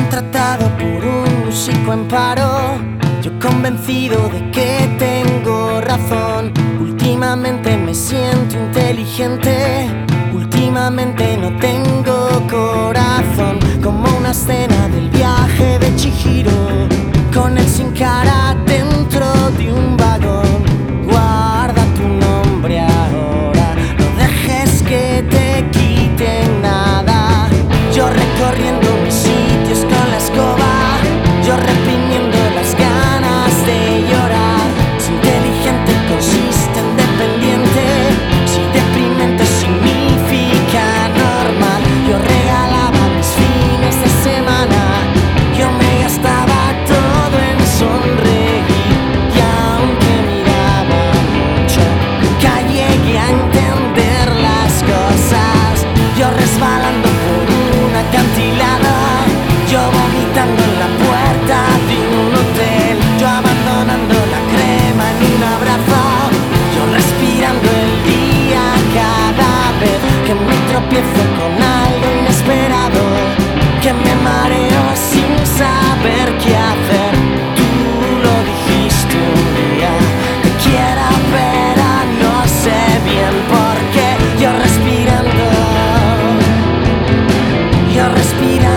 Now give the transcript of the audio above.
tratado por un músico en paro, yo convencido de que tengo razón. Últimamente me siento inteligente, últimamente no tengo corazón. Como una escena del viaje de Chihiro, con él sin cara dentro de un vagón. Guarda tu nombre ahora, no dejes que te quiten nada. Yo recorriendo mis sitios con la escoba, yo reprimiendo las ganas de llorar. Si inteligente consiste en dependiente, si deprimente significa normal. Yo regalaba mis fines de semana, yo me gastaba todo en sonreír. Y aunque miraba mucho, nunca llegué a entender las cosas. Yo resbalando por un acantilado, yo vomitando en la puerta de un hotel, yo abandonando la crema en un abrazo, yo respirando el día cada vez que me tropiezo con algo inesperado, que me mareo sin saber qué hacer. Tú lo dijiste un día, te quiero pero no sé bien por qué. Yo respirando